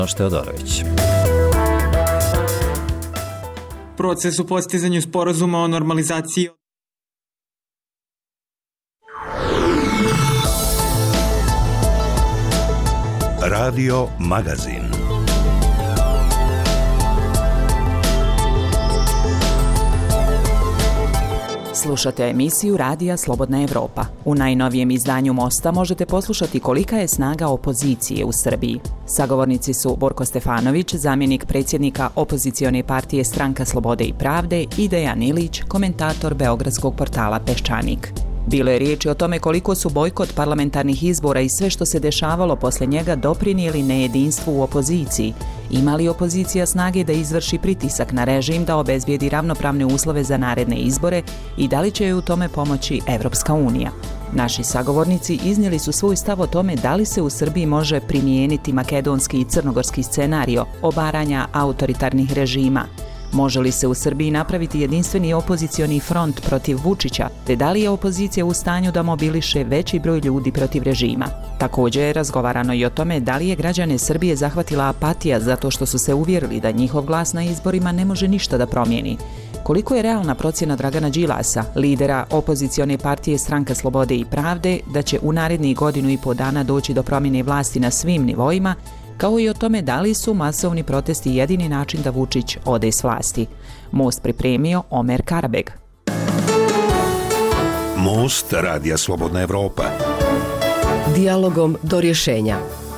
Teodorović. Proces u postizanju sporazuma o normalizaciji Radio Magazin. Slušate emisiju Radija Slobodna Evropa. U najnovijem izdanju Mosta možete poslušati kolika je snaga opozicije u Srbiji. Sagovornici su Borko Stefanović, zamjenik predsjednika opozicione partije Stranka slobode i pravde, i Dejan Ilić, komentator beogradskog portala Peščanik. Bilo je riječi o tome koliko su bojkot parlamentarnih izbora i sve što se dešavalo posle njega doprinijeli nejedinstvu u opoziciji. Ima li opozicija snage da izvrši pritisak na režim da obezbijedi ravnopravne uslove za naredne izbore i da li će joj u tome pomoći Evropska unija? Naši sagovornici iznijeli su svoj stav o tome da li se u Srbiji može primijeniti makedonski i crnogorski scenario obaranja autoritarnih režima. Može li se u Srbiji napraviti jedinstveni opozicioni front protiv Vučića, te da li je opozicija u stanju da mobiliše veći broj ljudi protiv režima? Također je razgovarano i o tome da li je građane Srbije zahvatila apatija zato što su se uvjerili da njihov glas na izborima ne može ništa da promijeni. Koliko je realna procjena Dragana Đilasa, lidera opozicione partije Stranka slobode i pravde, da će u narednih 1,5 dana doći do promjene vlasti na svim nivoima, kao i o tome da li su masovni protesti jedini način da Vučić ode s vlasti. Most pripremio Omer Karabeg. Most Radija Slobodna Evropa. Dijalogom do rješenja.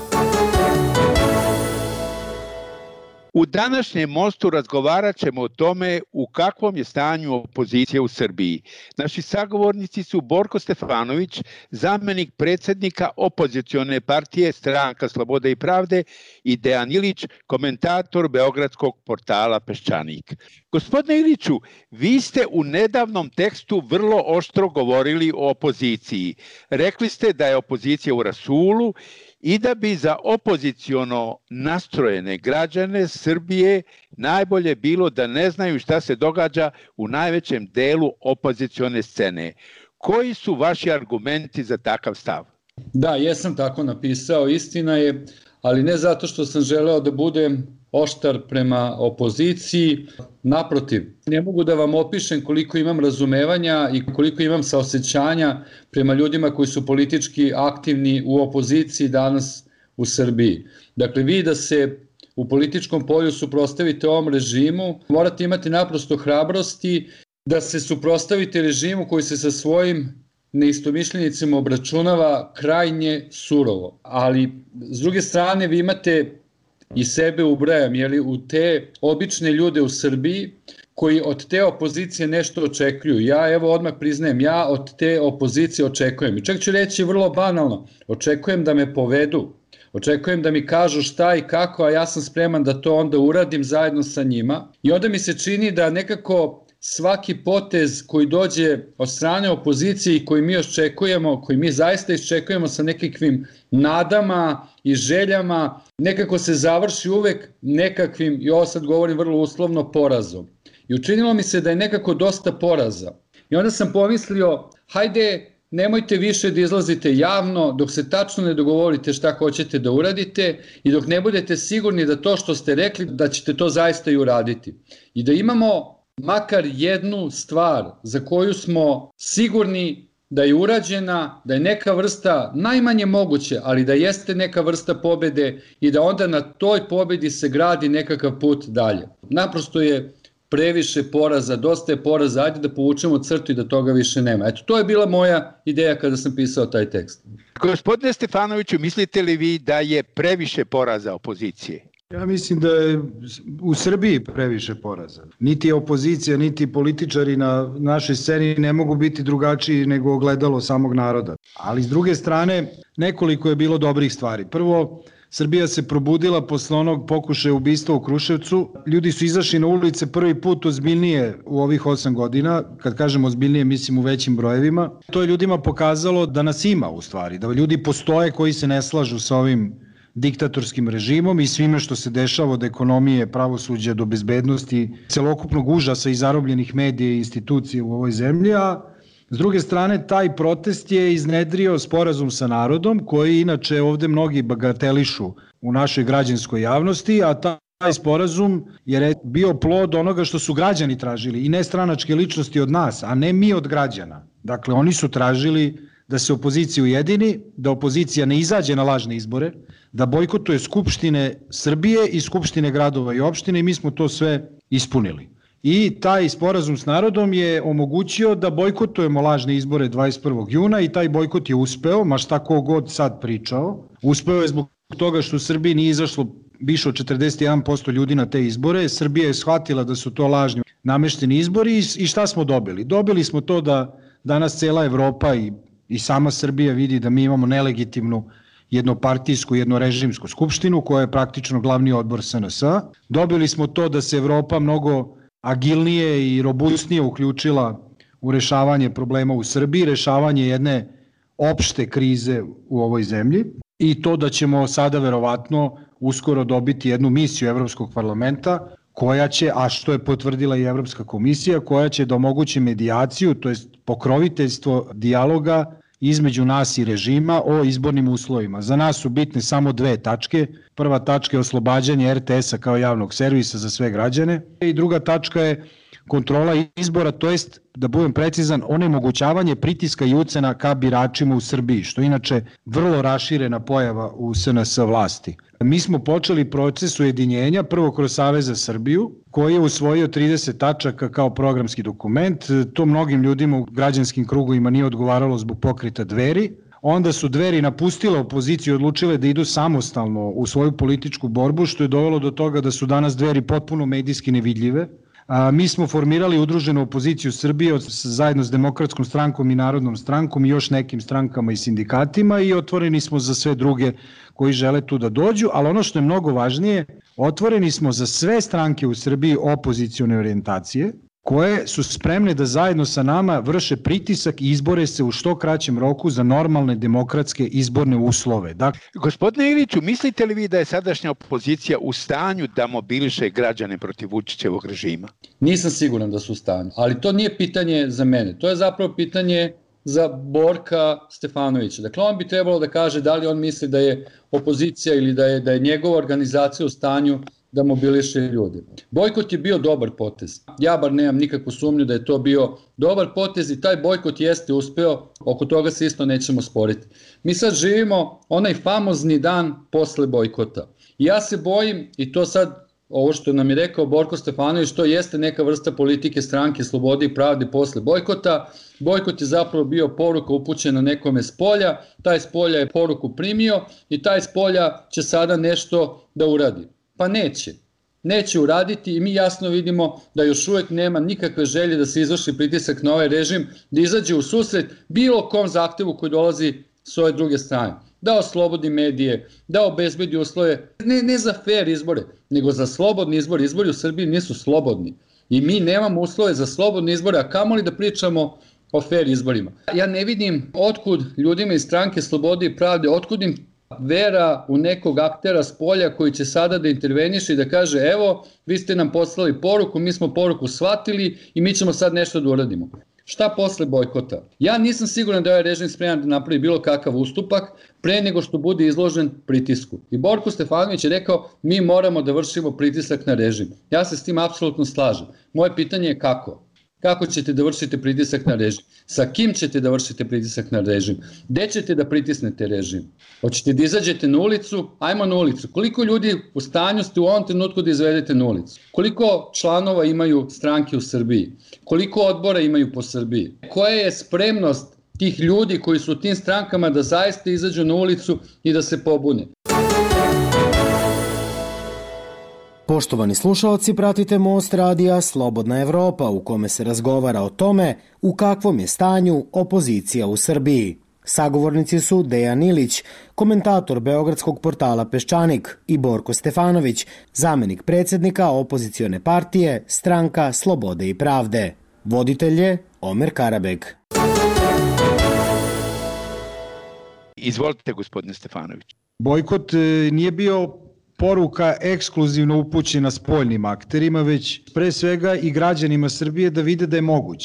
U današnjem Mostu razgovarat ćemo o tome u kakvom je stanju opozicija u Srbiji. Naši sagovornici su Borko Stefanović, zamjenik predsjednika opozicione partije Stranka slobode i pravde, i Dejan Ilić, komentator beogradskog portala Peščanik. Gospodine Iliću, vi ste u nedavnom tekstu vrlo oštro govorili o opoziciji. Rekli ste da je opozicija u rasulu i da bi za opoziciono nastrojene građane Srbije najbolje bilo da ne znaju šta se događa u najvećem delu opozicione scene. Koji su vaši argumenti za takav stav? Da, jesam tako napisao, istina je, ali ne zato što sam želeo da budem oštar prema opoziciji. Naprotiv, ne mogu da vam opišem koliko imam razumevanja i koliko imam saosećanja prema ljudima koji su politički aktivni u opoziciji danas u Srbiji. Dakle, vi da se u političkom polju suprotstavite ovom režimu, morate imati naprosto hrabrosti da se suprotstavite režimu koji se sa svojim neistomišljenicima obračunava krajnje surovo. Ali, s druge strane, vi imate i sebe ubrajam, u te obične ljude u Srbiji koji od te opozicije nešto očekuju. Ja odmah priznajem, ja od te opozicije očekujem. I čak ću reći vrlo banalno, očekujem da me povedu, očekujem da mi kažu šta i kako, a ja sam spreman da to onda uradim zajedno sa njima. I onda mi se čini da nekako svaki potez koji dođe od strane opozicije i koji mi očekujemo, koji mi zaista iščekujemo sa nekakvim nadama i željama, nekako se završi uvek nekakvim, i ovo sad govorim vrlo uslovno, porazom. I učinilo mi se da je nekako dosta poraza. I onda sam pomislio, hajde, nemojte više da izlazite javno dok se tačno ne dogovorite šta hoćete da uradite i dok ne budete sigurni da to što ste rekli, da ćete to zaista i uraditi. I da imamo makar jednu stvar za koju smo sigurni da je urađena, da je neka vrsta, najmanje moguće, ali da jeste neka vrsta pobede i da onda na toj pobedi se gradi nekakav put dalje. Naprosto je previše poraza, dosta je poraza, ajde da povučemo crtu i da toga više nema. Eto, to je bila moja ideja kada sam pisao taj tekst. Gospodine Stefanoviću, mislite li vi da je previše poraza opozicije? Ja mislim da je u Srbiji previše poraza. Niti opozicija, niti političari na našoj sceni ne mogu biti drugačiji nego ogledalo samog naroda. Ali s druge strane, nekoliko je bilo dobrih stvari. Prvo, Srbija se probudila posle onog pokušaja ubistva u Kruševcu. Ljudi su izašli na ulice prvi put ozbiljnije u ovih 8 godina. Kad kažem ozbiljnije, mislim u većim brojevima. To je ljudima pokazalo da nas ima u stvari, da ljudi postoje koji se ne slažu sa ovim diktatorskim režimom i svime što se dešava od ekonomije, pravosuđa do bezbednosti, celokupnog užasa i zarobljenih medija i institucija u ovoj zemlji, a S druge strane, taj protest je iznedrio sporazum sa narodom, koji inače ovde mnogi bagatelišu u našoj građanskoj javnosti, a taj sporazum je bio plod onoga što su građani tražili i nestranačke ličnosti od nas, a ne mi od građana. Dakle, oni su tražili da se opozicija ujedini, da opozicija ne izađe na lažne izbore, da bojkotuje Skupštine Srbije i Skupštine gradova i opštine i mi smo to sve ispunili. I taj sporazum s narodom je omogućio da bojkotujemo lažne izbore 21. juna i taj bojkot je uspeo, ma šta ko god sad pričao. Uspeo je zbog toga što u Srbiji nije izašlo više od 41% ljudi na te izbore. Srbija je shvatila da su to lažni namešteni izbori i šta smo dobili? Dobili smo to da danas cela Evropa i sama Srbija vidi da mi imamo nelegitimnu jednopartijsku, jednorežimsku skupštinu koja je praktično glavni odbor SNS. Dobili smo to da se Evropa mnogo agilnije i robustnije uključila u rešavanje problema u Srbiji, rešavanje jedne opšte krize u ovoj zemlji i to da ćemo sada verovatno uskoro dobiti jednu misiju Evropskog parlamenta koja će, a što je potvrdila i Evropska komisija, koja će da omogući medijaciju, to jest pokroviteljstvo dijaloga između nas i režima o izbornim uslovima. Za nas su bitne samo dve tačke. Prva tačka je oslobađanje RTS-a kao javnog servisa za sve građane i druga tačka je kontrola izbora, to jest, da budem precizan, onemogućavanje pritiska i ucena ka biračima u Srbiji, što je inače vrlo raširena pojava u SNS vlasti. Mi smo počeli proces ujedinjenja prvo kroz Savez za Srbiju, koji je usvojio 30 tačaka kao programski dokument. To mnogim ljudima u građanskim krugovima nije odgovaralo zbog pokreta Dveri. Onda su Dveri napustile opoziciju i odlučile da idu samostalno u svoju političku borbu, što je dovelo do toga da su danas Dveri potpuno medijski nevidljive. Mi smo formirali udruženu opoziciju Srbije zajedno s Demokratskom strankom i Narodnom strankom i još nekim strankama i sindikatima i otvoreni smo za sve druge koji žele tu da dođu, ali ono što je mnogo važnije, otvoreni smo za sve stranke u Srbiji opozicione orijentacije koje su spremne da zajedno sa nama vrše pritisak i izbore se u što kraćem roku za normalne demokratske izborne uslove. Gospodine Iliću, mislite li vi da je sadašnja opozicija u stanju da mobiliše građane protiv Vučićevog režima? Nisam siguran da su u stanju, ali to nije pitanje za mene. To je zapravo pitanje za Borka Stefanovića. Dakle, on bi trebalo da kaže da li on misli da je opozicija ili da je njegova organizacija u stanju da mobiliše ljude. Bojkot je bio dobar potez. Ja bar nemam nikakvu sumnju da je to bio dobar potez i taj bojkot jeste uspeo, oko toga se isto nećemo sporiti. Mi sad živimo onaj famozni dan posle bojkota. I ja se bojim, i to sad, ovo što nam je rekao Borko Stefanović, to jeste neka vrsta politike Stranke slobode i pravde posle bojkota. Bojkot je zapravo bio poruka upućena nekome s polja, taj s polja je poruku primio i taj s polja će sada nešto da uradi. Pa neće uraditi i mi jasno vidimo da još uvek nema nikakve želje da se izvrši pritisak na ovaj režim, da izađe u susret bilo kom zahtevu koji dolazi s ove druge strane. Da oslobodi medije, da obezbedi uslove, ne za fair izbore, nego za slobodni izbor. Izbori u Srbiji nisu slobodni i mi nemamo uslove za slobodne izbore, a kamoli da pričamo o fair izborima. Ja ne vidim otkud ljudima iz Stranke slobode i pravde, otkud im vera u nekog aktera s polja koji će sada da interveniše i da kaže evo, vi ste nam poslali poruku, mi smo poruku shvatili i mi ćemo sad nešto da uradimo. Šta posle bojkota? Ja nisam siguran da je ovaj režim spreman da napravi bilo kakav ustupak pre nego što bude izložen pritisku. I Borko Stefanović je rekao mi moramo da vršimo pritisak na režim. Ja se s tim apsolutno slažem. Moje pitanje je kako? Kako ćete da vršite pritisak na režim? Sa kim ćete da vršite pritisak na režim? Gde ćete da pritisnete režim? Hoćete da izađete na ulicu? Ajmo na ulicu. Koliko ljudi u stanju ste u ovom trenutku da izvedete na ulicu? Koliko članova imaju stranke u Srbiji? Koliko odbora imaju po Srbiji? Koja je spremnost tih ljudi koji su u tim strankama da zaista izađu na ulicu i da se pobune? Poštovani slušalci, pratite Most radija Slobodna Evropa u kome se razgovara o tome u kakvom je stanju opozicija u Srbiji. Sagovornici su Dejan Ilić, komentator beogradskog portala Peščanik, i Borko Stefanović, zamenik predsjednika opozicione partije Stranka slobode i pravde. Voditelj je Omer Karabek. Izvolite, gospodine Stefanović. Bojkot nije bio poruka ekskluzivno upućena spoljnim akterima, već pre svega i građanima Srbije da vide da je moguće.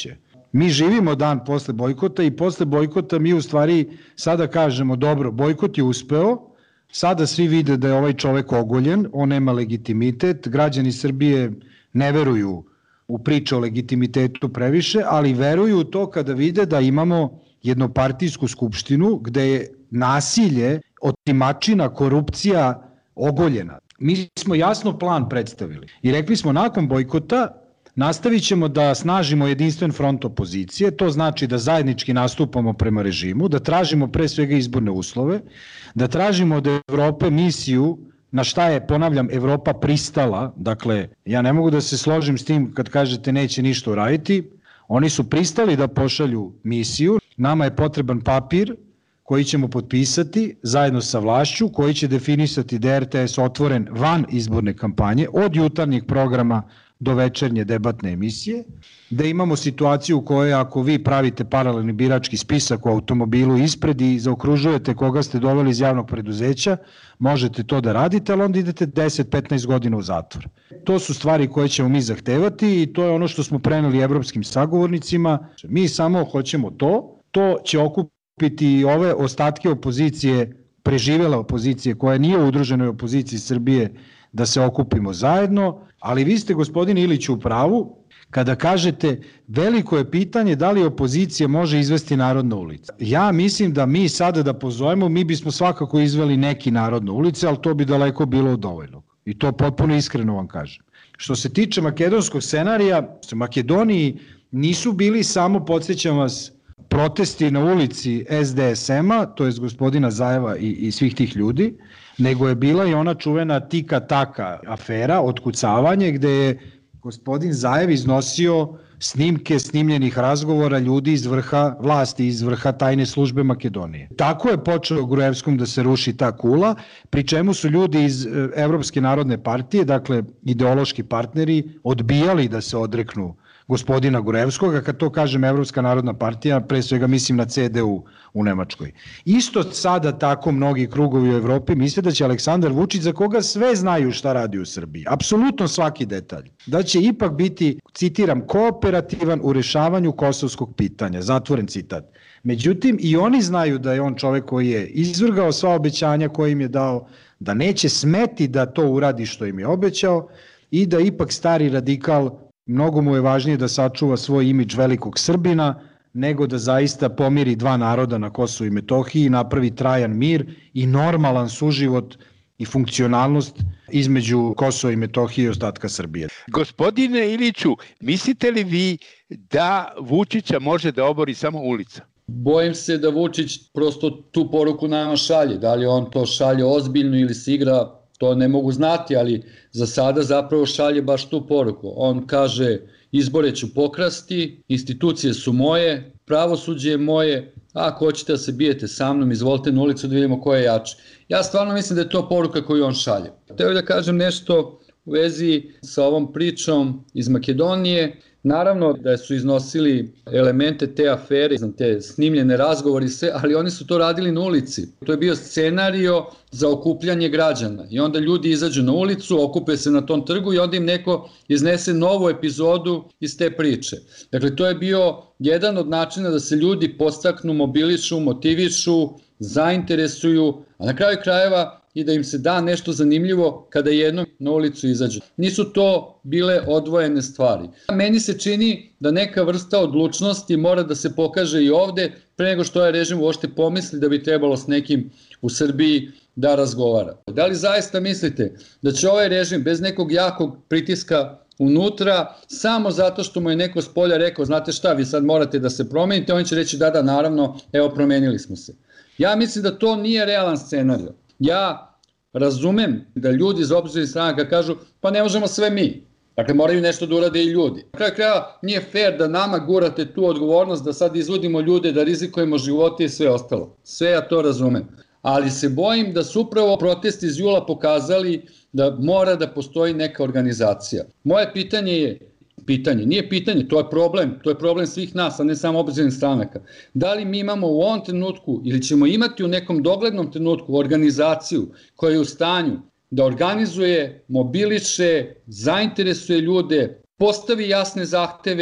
Mi živimo dan posle bojkota i posle bojkota mi u stvari sada kažemo dobro, bojkot je uspeo, sada svi vide da je ovaj čovek ogoljen, on nema legitimitet, građani Srbije ne veruju u priče o legitimitetu previše, ali veruju u to kada vide da imamo jednopartijsku skupštinu gde je nasilje, otimačina, korupcija ogoljena. Mi smo jasno plan predstavili i rekli smo nakon bojkota nastavit ćemo da snažimo jedinstven front opozicije, to znači da zajednički nastupamo prema režimu, da tražimo pre svega izborne uslove, da tražimo od Evrope misiju na šta je, ponavljam, Evropa pristala, dakle, ja ne mogu da se složim s tim kad kažete neće ništa uraditi, oni su pristali da pošalju misiju, nama je potreban papir koji ćemo potpisati zajedno sa vlašću, koji će definisati da je RTS otvoren van izborne kampanje, od jutarnjih programa do večernje debatne emisije, da imamo situaciju u kojoj ako vi pravite paralelni birački spisak u automobilu ispred i zaokružujete koga ste doveli iz javnog preduzeća, možete to da radite, ali onda idete 10-15 godina u zatvor. To su stvari koje ćemo mi zahtevati i to je ono što smo preneli evropskim sagovornicima. Mi samo hoćemo to će okupiti ove ostatke opozicije, preživele opozicije koja nije u udruženoj opoziciji Srbije, da se okupimo zajedno, ali vi ste, gospodine Iliću, u pravu kada kažete veliko je pitanje da li opozicija može izvesti narod na ulicu. Ja mislim da mi sada da pozovemo, mi bismo svakako izveli neki narod na ulice, ali to bi daleko bilo dovoljno. I to potpuno iskreno vam kažem. Što se tiče makedonskog scenarija, u Makedoniji nisu bili samo, podsjećam vas, protesti na ulici SDSM-a, to je gospodina Zajeva i svih tih ljudi, nego je bila i ona čuvena tika-taka afera, otkucavanje, gde je gospodin Zajev iznosio snimke snimljenih razgovora ljudi iz vrha vlasti, iz vrha tajne službe Makedonije. Tako je počeo Gruevskom da se ruši ta kula, pri čemu su ljudi iz Evropske narodne partije, dakle ideološki partneri, odbijali da se odreknu gospodina Gruevskog, a kad to kažem Evropska narodna partija, pre svega mislim na CDU u Nemačkoj. Isto sada tako mnogi krugovi u Evropi misle da će Aleksandar Vučić, za koga sve znaju šta radi u Srbiji, apsolutno svaki detalj, da će ipak biti, citiram, kooperativan u rešavanju kosovskog pitanja, zatvoren citat. Međutim, i oni znaju da je on čovek koji je izvrgao sva obećanja koje im je dao, da neće smeti da to uradi što im je obećao i da ipak stari radikal, mnogo mu je važnije da sačuva svoj imidž velikog Srbina, nego da zaista pomiri dva naroda na Kosovu i Metohiji, napravi trajan mir i normalan suživot i funkcionalnost između Kosova i Metohije i ostatka Srbije. Gospodine Iliću, mislite li vi da Vučića može da obori samo ulica? Bojim se da Vučić prosto tu poruku nama šalje. Da li on to šalje ozbiljno ili se igra, to ne mogu znati, ali za sada zapravo šalje baš tu poruku. On kaže, izbore ću pokrasti, institucije su moje, pravosuđe je moje, ako hoćete da se bijete sa mnom, izvolite na ulicu da vidimo ko je jači. Ja stvarno mislim da je to poruka koju on šalje. Hteo da kažem nešto u vezi sa ovom pričom iz Makedonije. Naravno da su iznosili elemente te afere, te snimljene razgovori i sve, ali oni su to radili na ulici. To je bio scenario za okupljanje građana i onda ljudi izađu na ulicu, okupe se na tom trgu i onda im neko iznese novu epizodu iz te priče. Dakle, to je bio jedan od načina da se ljudi podstaknu, mobilišu, motivišu, zainteresuju, a na kraju krajeva i da im se da nešto zanimljivo kada jednom na ulicu izađu. Nisu to bile odvojene stvari. Meni se čini da neka vrsta odlučnosti mora da se pokaže i ovde pre nego što ovaj režim uopšte pomisli da bi trebalo s nekim u Srbiji da razgovara. Da li zaista mislite da će ovaj režim bez nekog jakog pritiska unutra, samo zato što mu je neko s polja rekao, znate šta, vi sad morate da se promenite, on će reći da, naravno, evo promenili smo se. Ja mislim da to nije realan scenario. Ja razumem da ljudi iz opozicionih stranaka kažu pa ne možemo sve mi. Dakle, moraju nešto da urade i ljudi. Na kraju krajeva nije fair da nama gurate tu odgovornost da sad izvodimo ljude, da rizikujemo živote i sve ostalo. Sve ja to razumem. Ali se bojim da su upravo protesti iz jula pokazali da mora da postoji neka organizacija. Moje pitanje je, nije pitanje, to je problem svih nas, a ne samo opozicionih stranaka. Da li mi imamo u ovom trenutku ili ćemo imati u nekom doglednom trenutku organizaciju koja je u stanju da organizuje, mobiliše, zainteresuje ljude, postavi jasne zahteve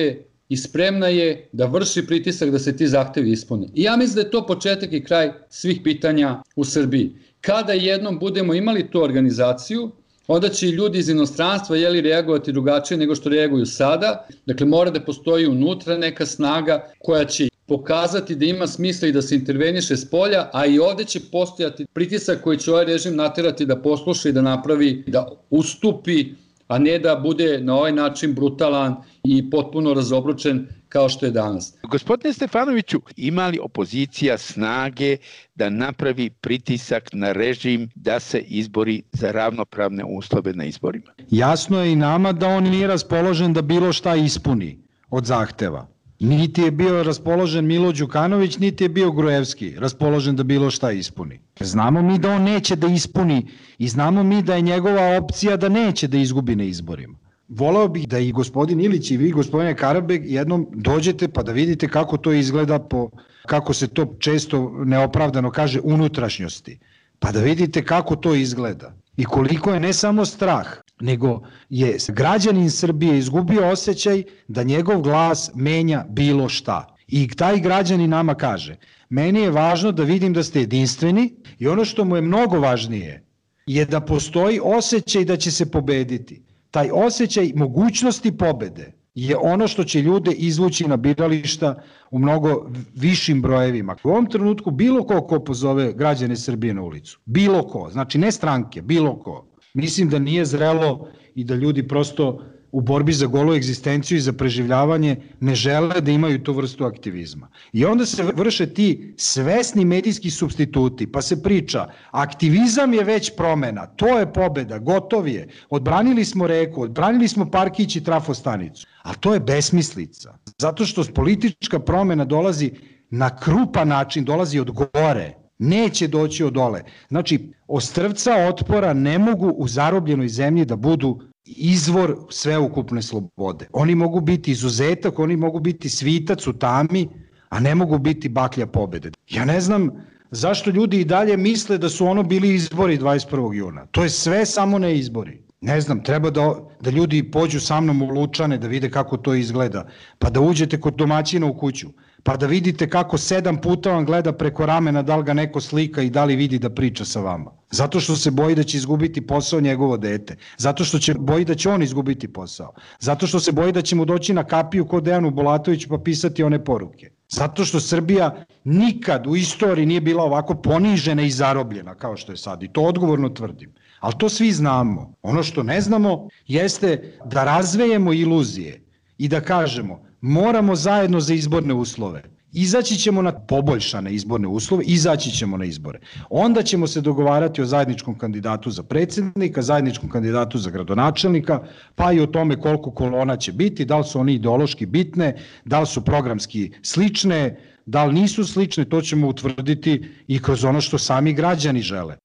i spremna je da vrši pritisak da se ti zahtevi ispune. I ja mislim da je to početak i kraj svih pitanja u Srbiji. Kada jednom budemo imali tu organizaciju, onda će i ljudi iz inostranstva reagovati drugačije nego što reaguju sada. Dakle, mora da postoji unutra neka snaga koja će pokazati da ima smisla i da se interveniše s polja, a i ovde će postojati pritisak koji će ovaj režim naterati da posluša i da napravi, da ustupi, a ne da bude na ovaj način brutalan i potpuno razobručen kao što je danas. Gospodine Stefanoviću, ima li opozicija snage da napravi pritisak na režim da se izbori za ravnopravne uslove na izborima? Jasno je i nama da on nije raspoložen da bilo šta ispuni od zahteva. Niti je bio raspoložen Milo Đukanović, niti je bio Gruevski raspoložen da bilo šta ispuni. Znamo mi da on neće da ispuni i znamo mi da je njegova opcija da neće da izgubi na izborima. Voleo bih da i gospodin Ilić i vi, gospodine Karabek, jednom dođete pa da vidite kako to izgleda kako se to često neopravdano kaže, unutrašnjosti. Pa da vidite kako to izgleda i koliko je ne samo strah, nego je građanin Srbije izgubio osjećaj da njegov glas menja bilo šta. I taj građanin nama kaže, meni je važno da vidim da ste jedinstveni i ono što mu je mnogo važnije je da postoji osjećaj da će se pobediti. Taj osjećaj mogućnosti pobede je ono što će ljude izvući na birališta u mnogo višim brojevima. U ovom trenutku bilo ko pozove građane Srbije na ulicu, bilo ko, znači ne stranke, bilo ko. Mislim da nije zrelo i da ljudi prosto u borbi za golu egzistenciju i za preživljavanje ne žele da imaju tu vrstu aktivizma. I onda se vrše ti svesni medijski supstituti, pa se priča, aktivizam je već promena, to je pobeda, gotov je, odbranili smo reku, odbranili smo parkić i trafostanicu, a to je besmislica. Zato što politička promena dolazi na krupan način, dolazi od gore, neće doći od dole. Znači, ostrvca otpora ne mogu u zarobljenoj zemlji da budu izvor sveukupne slobode. Oni mogu biti izuzetak, oni mogu biti svitac u tami, a ne mogu biti baklja pobede. Ja ne znam zašto ljudi i dalje misle da su ono bili izbori 21. juna. To je sve samo ne izbori. Ne znam, treba da ljudi pođu sa mnom u Lučane da vide kako to izgleda, pa da uđete kod domaćina u kuću, pa da vidite kako 7 puta vam gleda preko ramena da li ga neko slika i da li vidi da priča sa vama. Zato što se boji da će izgubiti posao njegovo dete. Zato što će boji da će on izgubiti posao. Zato što se boji da će mu doći na kapiju kod Dejanu Bulatoviću pa pisati one poruke. Zato što Srbija nikad u istoriji nije bila ovako ponižena i zarobljena kao što je sad. I to odgovorno tvrdim. Ali to svi znamo. Ono što ne znamo jeste da razvejemo iluzije i da kažemo moramo zajedno za izborne uslove. Izaći ćemo na poboljšane izborne uslove, izaći ćemo na izbore. Onda ćemo se dogovarati o zajedničkom kandidatu za predsjednika, zajedničkom kandidatu za gradonačelnika, pa i o tome koliko kolona će biti, da li su oni ideološki bitne, da li su programski slične, da li nisu slične, to ćemo utvrditi i kroz ono što sami građani žele.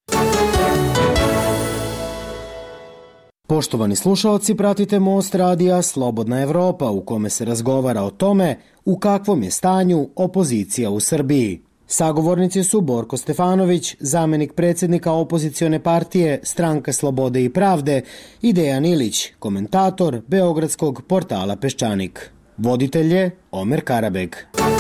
Poštovani slušaoci, pratite Most radija Slobodna Evropa u kome se razgovara o tome u kakvom je stanju opozicija u Srbiji. Sagovornici su Borko Stefanović, zamenik predsjednika opozicione partije Stranka slobode i pravde, i Dejan Ilić, komentator beogradskog portala Peščanik. Voditelj je Omer Karabeg.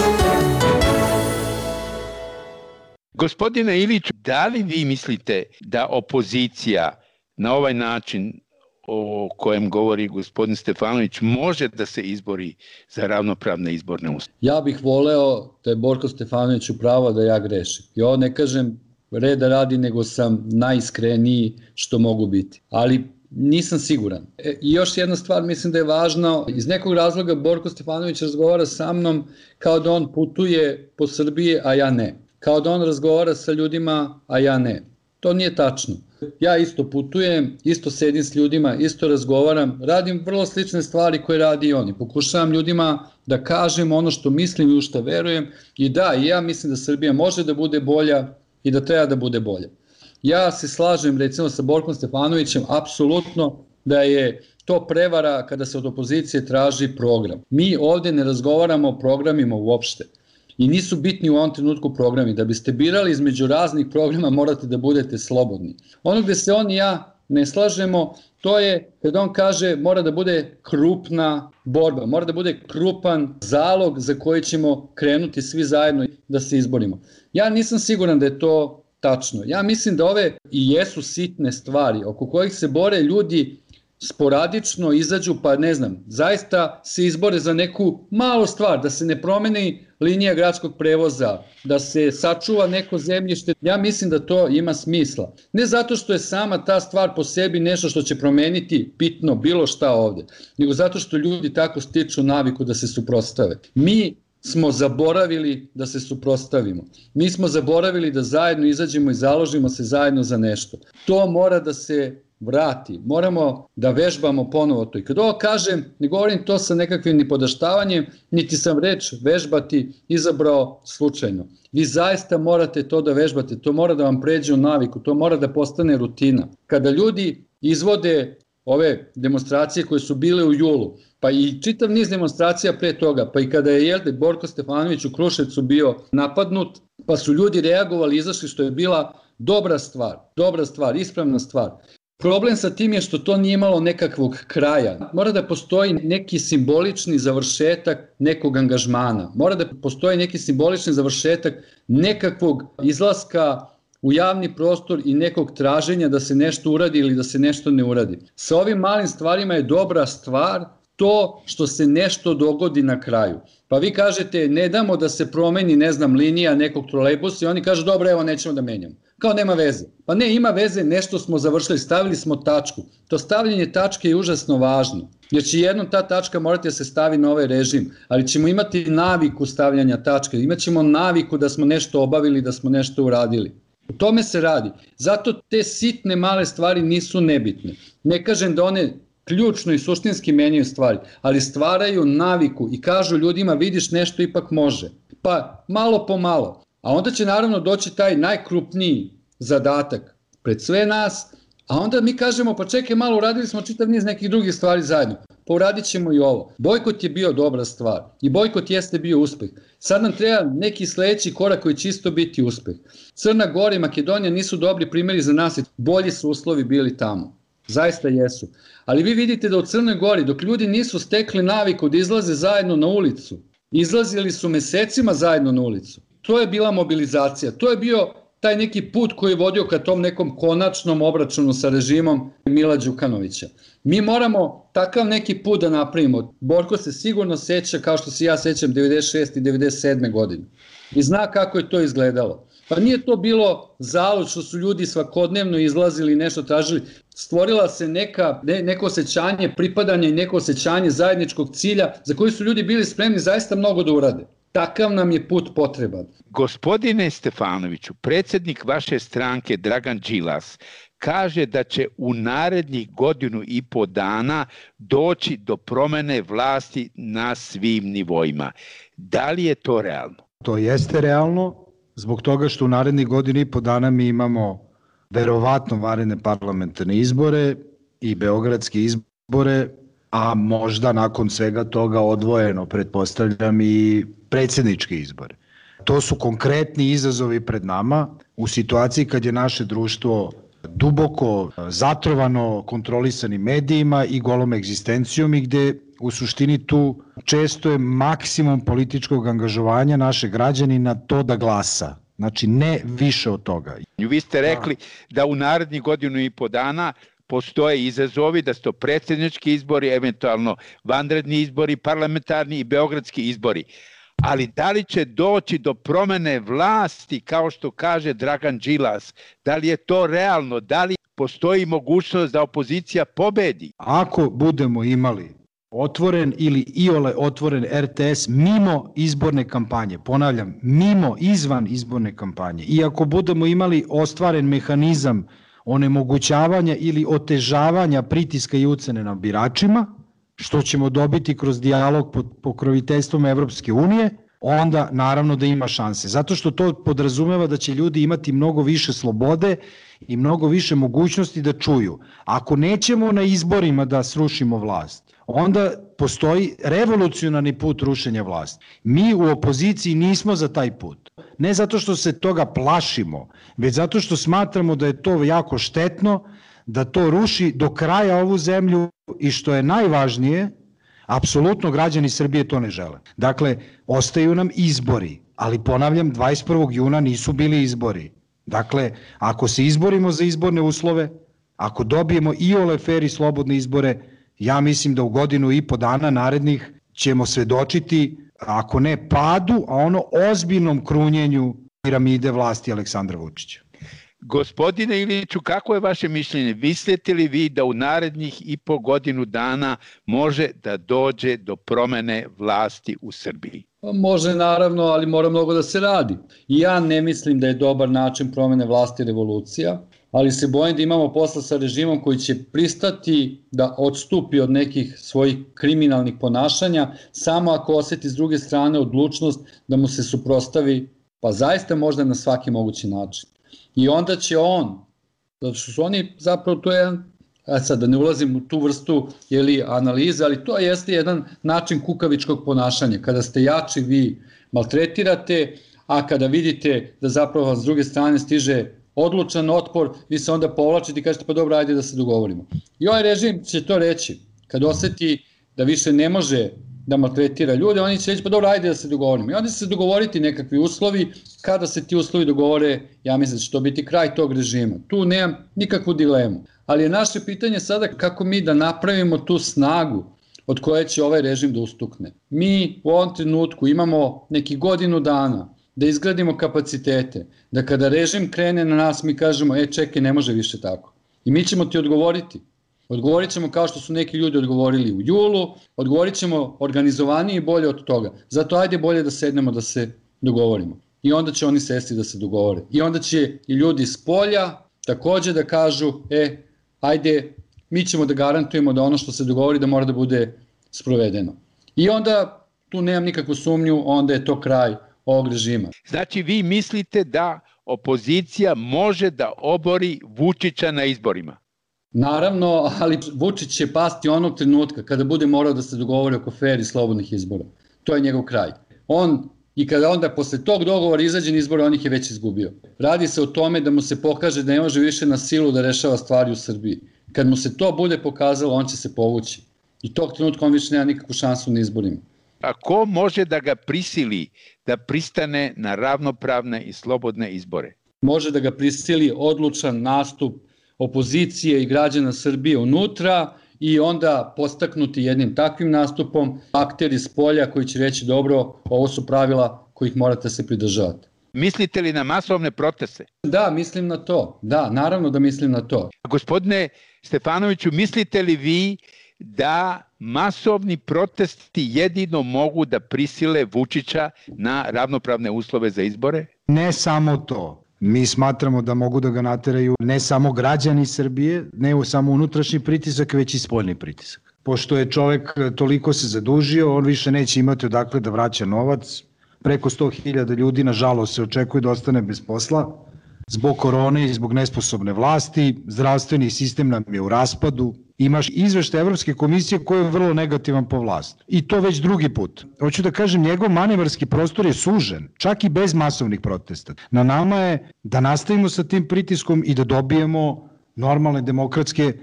Gospodine Ilić, da li vi mislite da opozicija na ovaj način o kojem govori gospodin Stefanović može da se izbori za ravnopravne izborne uslove? Ja bih voleo da je Borko Stefanović upravo da ja grešim. I ovo ne kažem reda radi, nego sam najiskreniji što mogu biti. Ali nisam siguran. I još jedna stvar mislim da je važna. Iz nekog razloga Borko Stefanović razgovara sa mnom kao da on putuje po Srbiji, a ja ne. Kao da on razgovara sa ljudima, a ja ne. To nije tačno. Ja isto putujem, isto sedim s ljudima, isto razgovaram, radim vrlo slične stvari koje radi i oni. Pokušavam ljudima da kažem ono što mislim i u što verujem i da, ja mislim da Srbija može da bude bolja i da treba da bude bolja. Ja se slažem recimo sa Borkom Stefanovićem apsolutno da je to prevara kada se od opozicije traži program. Mi ovde ne razgovaramo o programima uopšte. I nisu bitni u ovom trenutku programi. Da biste birali između raznih programa morate da budete slobodni. Ono gde se on i ja ne slažemo, to je kada on kaže mora da bude krupna borba, mora da bude krupan zalog za koji ćemo krenuti svi zajedno da se izborimo. Ja nisam siguran da je to tačno. Ja mislim da ove i jesu sitne stvari oko kojih se bore ljudi sporadično, izađu pa ne znam, zaista se izbore za neku malu stvar, da se ne promeni linija gradskog prevoza, da se sačuva neko zemljište. Ja mislim da to ima smisla. Ne zato što je sama ta stvar po sebi nešto što će promeniti bitno bilo šta ovde, nego zato što ljudi tako stiču naviku da se suprotstave. Mi smo zaboravili da se suprotstavimo. Mi smo zaboravili da zajedno izađemo i založimo se zajedno za nešto. To mora da se vrati. Moramo da vežbamo ponovo to. I kad ovo kažem, ne govorim to sa nekakvim ni podaštavanjem, niti sam reč vežbati izabrao slučajno. Vi zaista morate to da vežbate, to mora da vam pređe u naviku, to mora da postane rutina. Kada ljudi izvode ove demonstracije koje su bile u julu, pa i čitav niz demonstracija pre toga, pa i kada je Borko Stefanović u Kruševcu bio napadnut, pa su ljudi reagovali, izašli, što je bila dobra stvar, ispravna stvar. Problem sa tim je što to nije imalo nekakvog kraja. Mora da postoji neki simbolični završetak nekog angažmana. Mora da postoji neki simbolični završetak nekakvog izlaska u javni prostor i nekog traženja da se nešto uradi ili da se nešto ne uradi. Sa ovim malim stvarima je dobra stvar to što se nešto dogodi na kraju. Pa vi kažete ne damo da se promeni, ne znam, linija nekog trolejbusa i oni kažu dobro, evo nećemo da menjamo. Kao nema veze. Pa ne, ima veze, nešto smo završili, stavili smo tačku. To stavljanje tačke je užasno važno, jer će jednom ta tačka morati da se stavi na ovaj režim, ali ćemo imati naviku stavljanja tačke, imaćemo naviku da smo nešto obavili, da smo nešto uradili. O tome se radi. Zato te sitne male stvari nisu nebitne. Ne kažem da one ključno i suštinski menjaju stvari, ali stvaraju naviku i kažu ljudima vidiš nešto ipak može. Pa malo po malo. A onda će naravno doći taj najkrupniji zadatak pred sve nas, a onda mi kažemo pa čekaj malo, uradili smo čitav niz nekih drugih stvari zajedno, pa uradit ćemo i ovo. Bojkot je bio dobra stvar i bojkot jeste bio uspeh. Sad nam treba neki sledeći korak koji će isto biti uspeh. Crna Gora i Makedonija nisu dobri primjeri za nas, bolji su uslovi bili tamo. Zaista jesu. Ali vi vidite da u Crnoj Gori, dok ljudi nisu stekli naviku da izlaze zajedno na ulicu, izlazili su mesecima zajedno na ulicu. To je bila mobilizacija, to je bio taj neki put koji je vodio ka tom nekom konačnom obračunu sa režimom Mila Đukanovića. Mi moramo takav neki put da napravimo. Borko se sigurno seća, kao što se ja sećam, 96. i 97. godine. I zna kako je to izgledalo. Pa nije to bilo zalud što su ljudi svakodnevno izlazili i nešto tražili. Stvorila se neko osjećanje pripadanja i neko osjećanje zajedničkog cilja za koji su ljudi bili spremni zaista mnogo da urade. Takav nam je put potreban. Gospodine Stefanoviću, predsjednik vaše stranke Dragan Đilas kaže da će u narednih 1,5 dana doći do promene vlasti na svim nivoima. Da li je to realno? To jeste realno, zbog toga što u narednih 1,5 dana mi imamo verovatno vanredne parlamentarne izbore i beogradske izbore, a možda nakon svega toga odvojeno, pretpostavljam, i predsjedničke izbore. To su konkretni izazovi pred nama u situaciji kad je naše društvo duboko zatrovano kontrolisanim medijima i golom egzistencijom i gde u suštini tu često je maksimum političkog angažovanja našeg građanina to da glasa. Znači ne više od toga. Vi ste rekli da u narednih 1,5 dana postoje izazovi, da su to predsjednički izbori, eventualno vanredni izbori, parlamentarni i beogradski izbori. Ali da li će doći do promene vlasti, kao što kaže Dragan Đilas? Da li je to realno? Da li postoji mogućnost da opozicija pobedi? Ako budemo imali otvoren ili iole otvoren RTS mimo izborne kampanje, ponavljam, izvan izborne kampanje, i ako budemo imali ostvaren mehanizam onemogućavanja ili otežavanja pritiska i ucene na biračima, što ćemo dobiti kroz dijalog pod pokroviteljstvom Evropske unije, onda naravno da ima šanse. Zato što to podrazumeva da će ljudi imati mnogo više slobode i mnogo više mogućnosti da čuju. Ako nećemo na izborima da srušimo vlast, onda postoji revolucionarni put rušenja vlasti. Mi u opoziciji nismo za taj put. Ne zato što se toga plašimo, već zato što smatramo da je to jako štetno, da to ruši do kraja ovu zemlju i što je najvažnije, apsolutno građani Srbije to ne žele. Dakle, ostaju nam izbori, ali ponavljam, 21. juna nisu bili izbori. Dakle, ako se izborimo za izborne uslove, ako dobijemo iole fer i slobodne izbore, ja mislim da u godinu i po dana narednih ćemo svedočiti, ako ne padu, a ono ozbiljnom krunjenju piramide vlasti Aleksandra Vučića. Gospodine Iliću, kako je vaše mišljenje? Mislite li vi da u narednih i po godinu dana može da dođe do promene vlasti u Srbiji? Može naravno, ali mora mnogo da se radi. I ja ne mislim da je dobar način promene vlasti revolucija, ali se bojim da imamo posla sa režimom koji će pristati da odstupi od nekih svojih kriminalnih ponašanja samo ako oseti s druge strane odlučnost da mu se suprotstavi, pa zaista možda na svaki mogući način. I onda će on, zato što su oni zapravo, to je jedan, sad da ne ulazim u tu vrstu analize, ali to jeste jedan način kukavičkog ponašanja. Kada ste jači, vi maltretirate, a kada vidite da zapravo s druge strane stiže odlučan otpor, vi se onda povlačite i kažete pa dobro, ajde da se dogovorimo. I ovaj režim će to reći, kad oseti da više ne može da maltretira ljude, oni će reći pa dobro, ajde da se dogovorimo. I onda će se dogovoriti nekakvi uslovi, kada se ti uslovi dogovore, ja mislim da će to biti kraj tog režima. Tu nemam nikakvu dilemu. Ali je naše pitanje sada kako mi da napravimo tu snagu od koje će ovaj režim da ustukne. Mi u ovom trenutku imamo neki godinu dana da izgradimo kapacitete, da kada režim krene na nas mi kažemo čekaj, ne može više tako. I mi ćemo ti odgovoriti. Odgovorit ćemo kao što su neki ljudi odgovorili u julu, odgovorit ćemo organizovanije i bolje od toga. Zato ajde bolje da sednemo da se dogovorimo. I onda će oni sesti da se dogovore. I onda će i ljudi s polja takođe da kažu ajde, mi ćemo da garantujemo da ono što se dogovori da mora da bude sprovedeno. I onda tu nemam nikakvu sumnju, onda je to kraj ovog režima. Znači vi mislite da opozicija može da obori Vučića na izborima? Naravno, ali Vučić će pasti onog trenutka kada bude morao da se dogovori oko fer i slobodnih izbora. To je njegov kraj. I kada onda posle tog dogovora izađe na izbore, on ih je već izgubio. Radi se o tome da mu se pokaže da ne može više na silu da rešava stvari u Srbiji. Kad mu se to bude pokazalo, on će se povući. I tog trenutka on više nema nikakvu šansu na izborima. A ko može da ga prisili da pristane na ravnopravne i slobodne izbore? Može da ga prisili odlučan nastup opozicije i građana Srbije unutra i onda postaknuti jednim takvim nastupom akteri s polja koji će reći dobro, ovo su pravila kojih morate se pridržavati. Mislite li na masovne proteste? Da, mislim na to. Da, naravno da mislim na to. Gospodine Stefanoviću, mislite li vi da masovni protesti jedino mogu da prisile Vučića na ravnopravne uslove za izbore? Ne samo to. Mi smatramo da mogu da ga nateraju ne samo građani Srbije, ne samo unutrašnji pritisak, već i spoljni pritisak. Pošto je čovek toliko se zadužio, on više neće imati odakle da vraća novac. Preko 100.000 ljudi, nažalost, se očekuje da ostane bez posla. Zbog korone i zbog nesposobne vlasti, zdravstveni sistem nam je u raspadu. Imaš izveštaj Evropske komisije koji je vrlo negativan po vlast. I to već drugi put. Hoću da kažem, njegov manevarski prostor je sužen, čak i bez masovnih protesta. Na nama je da nastavimo sa tim pritiskom i da dobijemo normalne demokratske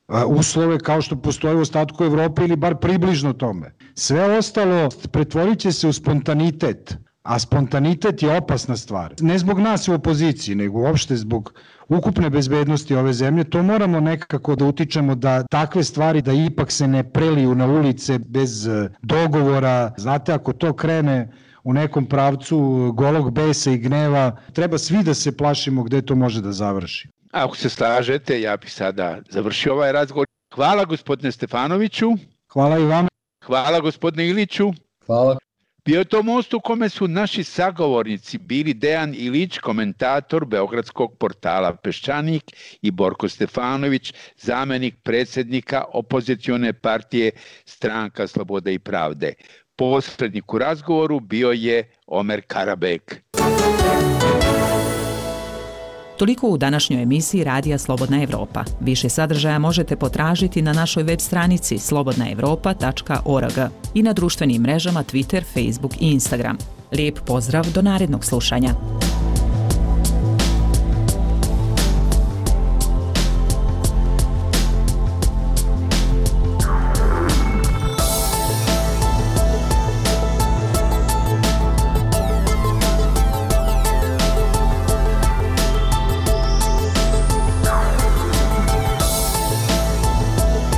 uslove kao što postoje u ostatku Evrope ili bar približno tome. Sve ostalo pretvorit će se u spontanitet, a spontanitet je opasna stvar. Ne zbog nas u opoziciji, nego uopšte zbog ukupne bezbednosti ove zemlje. To moramo nekako da utičemo da takve stvari da ipak se ne preliju na ulice bez dogovora. Znate, ako to krene u nekom pravcu golog besa i gneva, treba svi da se plašimo gde to može da završi. Ako se slažete, ja bih sada završio ovaj razgovor. Hvala gospodine Stefanoviću. Hvala i vama. Hvala gospodine Iliću. Hvala. Bio je to most u kome su naši sagovornici bili Dejan Ilić, komentator beogradskog portala Peščanik, i Borko Stefanović, zamenik predsjednika opozicione partije Stranka slobode i pravde. Posrednik u razgovoru bio je Omer Karabek. Toliko u današnjoj emisiji Radija Slobodna Evropa. Više sadržaja možete potražiti na našoj web stranici slobodnaevropa.org i na društvenim mrežama Twitter, Facebook i Instagram. Lijep pozdrav do narednog slušanja.